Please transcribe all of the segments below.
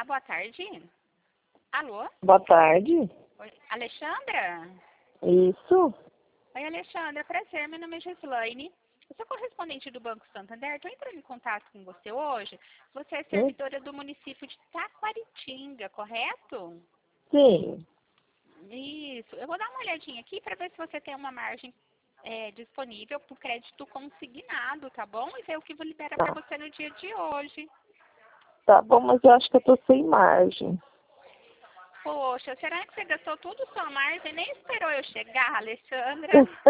Olá, boa tarde. Alô? Boa tarde. Oi, Alexandra? Isso? Oi, Alexandra, prazer, meu nome é Gislaine. Eu sou correspondente do Banco Santander, estou entrando em contato com você hoje. Você é servidora do município de Taquaritinga, correto? Sim. Isso, eu vou dar uma olhadinha aqui para ver se você tem uma margem disponível para o crédito consignado, tá bom? E ver o que libera para Tá. você no dia de hoje. Tá bom, mas eu acho que eu tô sem margem. Poxa, será que você gastou tudo sua margem e nem esperou eu chegar, Alexandra?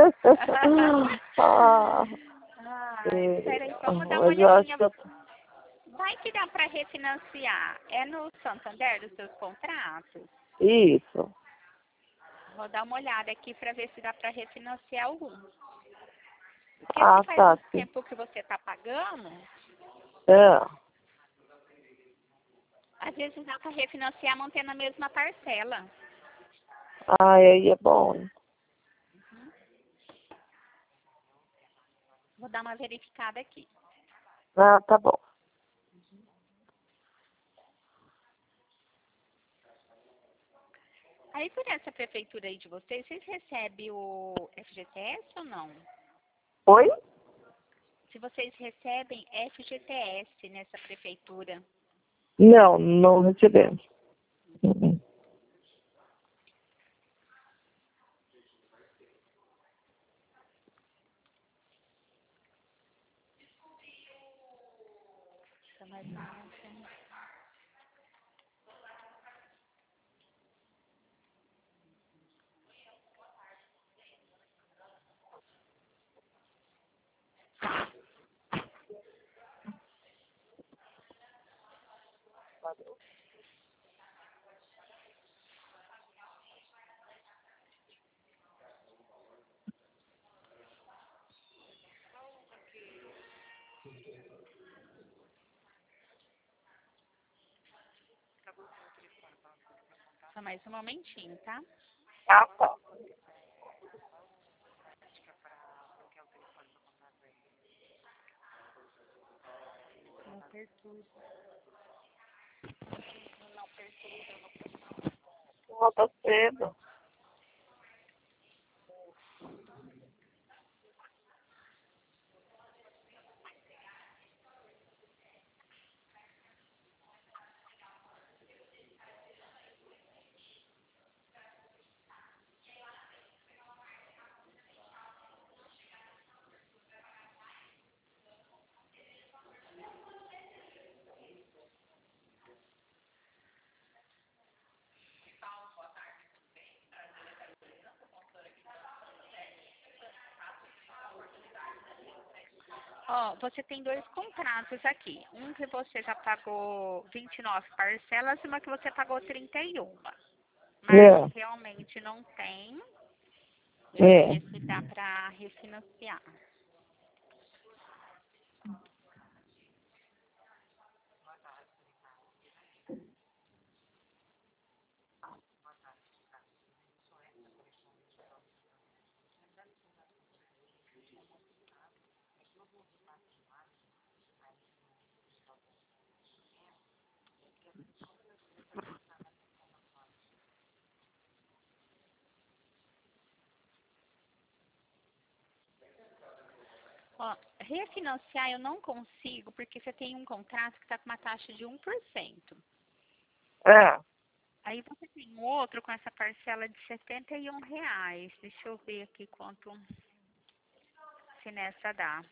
Ah, Peraí, vamos dar uma mas eu acho olhadinha. que eu... Vai que dá para refinanciar? É no Santander dos seus contratos? Isso. Vou dar uma olhada aqui para ver se dá para refinanciar algum. Porque Ah, se faz tá, um sim. tempo que você está pagando, Ah, às vezes dá para refinanciar mantendo a mesma parcela. aí é bom. Vou dar uma verificada aqui. Ah, tá bom. Aí por essa prefeitura aí de vocês recebem o FGTS ou não? Oi? Se vocês recebem FGTS nessa prefeitura. Não, não recebemos. Uhum. Só mais um minutinho. Só mais um momentinho, tá? Ah, tá. Não perturba. Não perturba. Volta cedo. Ó, você tem dois contratos aqui. Um que você já pagou 29 parcelas e uma que você pagou 31. Mas É, realmente não tem. Deixa eu é. ver se dá para refinanciar. Ó, refinanciar eu não consigo porque você tem um contrato que está com uma taxa de 1%. É. Aí você tem um outro com essa parcela de R$ 71. Deixa eu ver aqui quanto se nessa dá.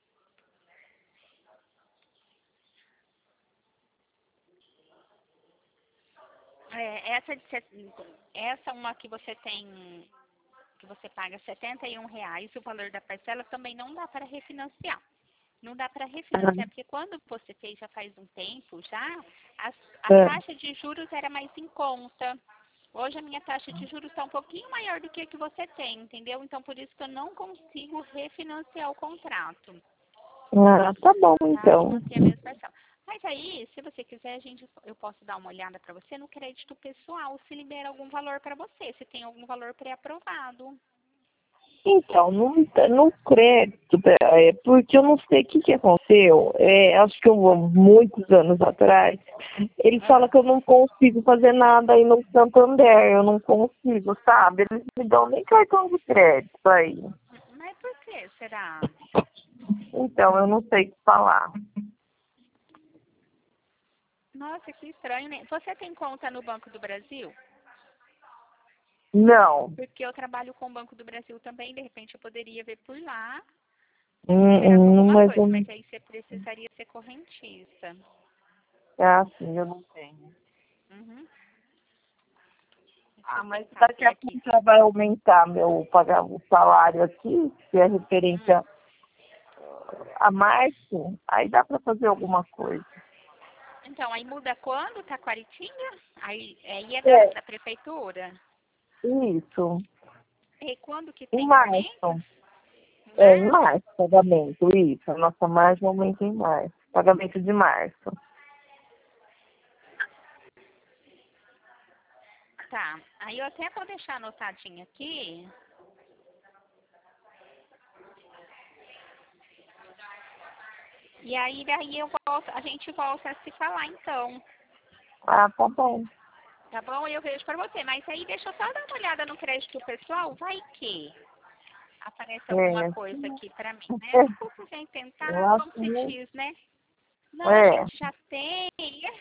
Essa uma que você tem, que você paga R$ 71, o valor da parcela também não dá para refinanciar. Não dá para refinanciar, porque quando você fez já faz um tempo já, a É. taxa de juros era mais em conta. Hoje a minha taxa de juros está um pouquinho maior do que a que você tem, entendeu? Então por isso que eu não consigo refinanciar o contrato. Ah, tá bom, Tá? E então. manter a mesma parcela. Mas aí, se você quiser, eu posso dar uma olhada para você no crédito pessoal, se libera algum valor para você, se tem algum valor pré-aprovado. Então, no crédito, porque eu não sei o que aconteceu. Acho que muitos anos atrás, ele fala Ah, que eu não consigo fazer nada aí no Santander. Eu não consigo, sabe? Eles me dão nem cartão de crédito aí. mas por que será? Então, eu não sei o que falar. Nossa, que estranho, né? Você tem conta no Banco do Brasil? Não. Porque eu trabalho com o Banco do Brasil também, de repente eu poderia ver por lá se esperava alguma Mas coisa, eu não. mas aí você precisaria ser correntista. É assim, eu não tenho. Uhum. Deixa Ah, eu mas tentar daqui ver a aqui. pouco já vai aumentar pagar o salário aqui, que é Hum. referência a março, aí dá para fazer alguma coisa. Então, aí muda quando, Taquaritinga? Aí é É, da prefeitura. isso. E quando que Em tem o aumento? março. Em Em março? março, pagamento, isso. A nossa margem aumenta em março. Pagamento de março. Tá. Aí eu até vou deixar anotadinho aqui. E aí daí a gente volta a se falar então. Ah, tá bom. Tá bom? Eu vejo pra você. Mas aí deixa eu só dar uma olhada no crédito pessoal. Vai que aparece alguma É. coisa aqui pra mim, né? Se for pra gente Eu tentar, acho como se que diz, né? Não, a é. gente já tem.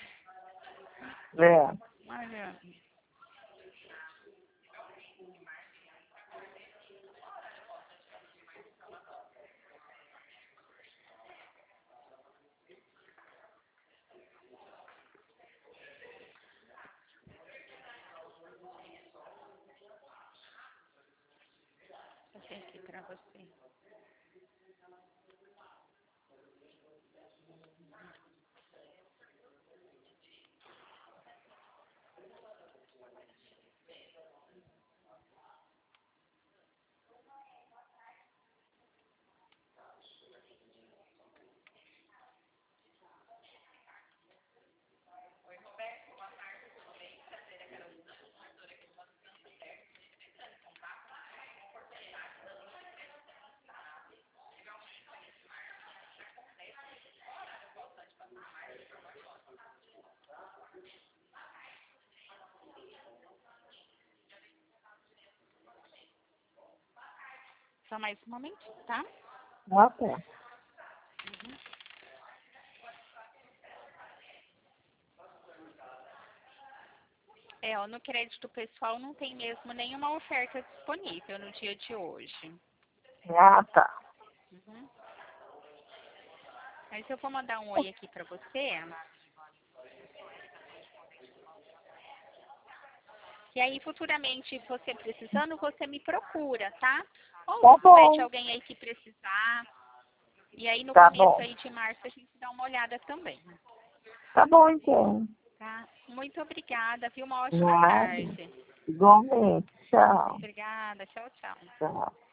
É. Olha. Eu tenho aqui pra você. Só mais um momentinho, tá? Ah, tá. É, ó, no crédito pessoal não tem mesmo nenhuma oferta disponível no dia de hoje. Ah, tá. Uhum. Mas eu vou mandar um oi aqui pra você. E aí, futuramente, você precisando, você me procura, tá? Ou Tá se souber de bom. alguém aí que precisar. E aí, no Tá começo bom. aí de março, a gente dá uma olhada também, Tá bom, então. tá? Muito obrigada, viu? Uma ótima Nada. tarde. Igualmente. Tchau. Obrigada. Tchau, tchau. Tchau.